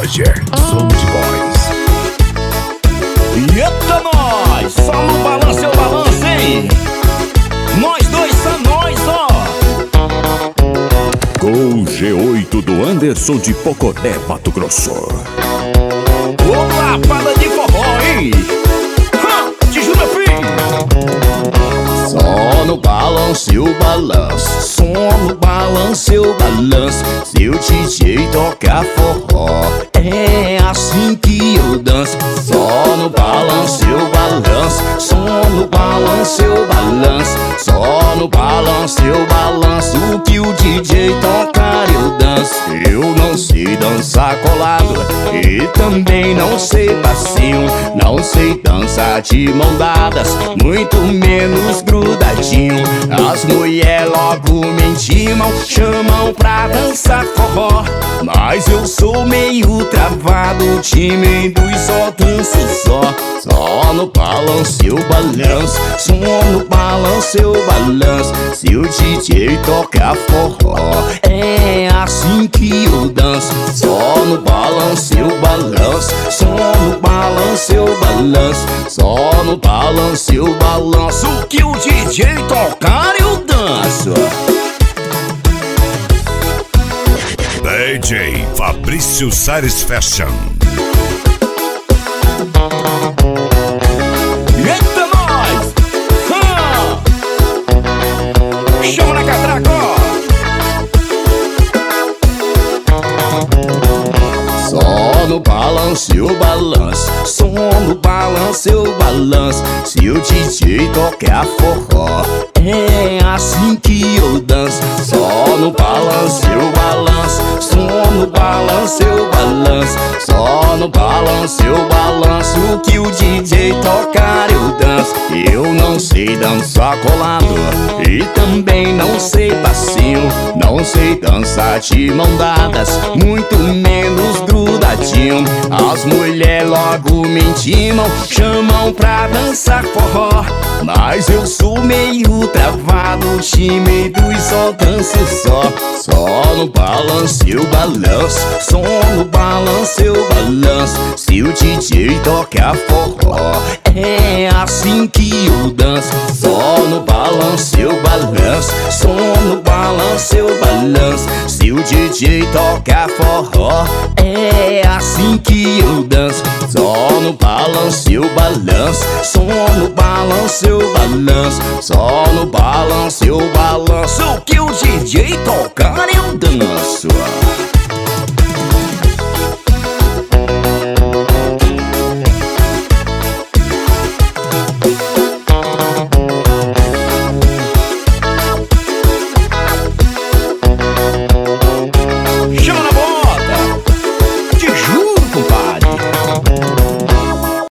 Roger, Sound Boys. Eita nós, só no balanço eu balanço, hein? Nós dois são nós, ó. Com o G8 do Anderson de Poconé, Mato Grosso. Ô, lapada de forró, hein? Te juro, filho. Só no balanço eu balanço, só no balanço eu balanço. Se o DJ tocar forró, é assim que eu danço. Só no balanço eu balanço, só no balanço eu balanço. Só no balanço eu balanço, o que o DJ tocar eu danço. Eu não sei dançar colado e também não sei passinho. Não sei dançar de mão dadas, muito menos grudadinho. As mulher logo me intimam, chamam pra dançar forró, mas eu sou meio travado, tímido e só danço só. Só no balanço eu balanço, só no balanço eu balanço. Se o DJ tocar forró, é assim que eu danço. Só no balanço eu balanço, só no balanço eu balanço. Só no balanço eu balanço, o que o DJ tocar eu danço. DJ Fabrício Sares Fashion. Eita nós! Chama na catraca, ó! Só no balanço eu balanço, só no balanço eu balanço. Se o DJ tocar forró, é assim que eu danço. Só no balanço eu balanço, só no balanço eu balanço. Só no balanço eu balanço, o que o DJ tocar eu danço. Eu não sei dançar colado e também não sei passinho. Não sei dançar de mão dadas, muito menos grudadinho. As mulher logo me intimam, chamam pra dançar forró, mas eu sou meio travado, tímido e só danço só. Só no balanço eu balanço, só no balanço eu balanço. Se o DJ tocar forró, é assim que eu danço. Só no balanço eu balanço, só no balanço eu balanço. Se o DJ tocar forró, é assim que eu danço. Só no balanço eu balanço, só no balanço eu balanço. Só no balanço eu balanço, o que o DJ tocar eu danço.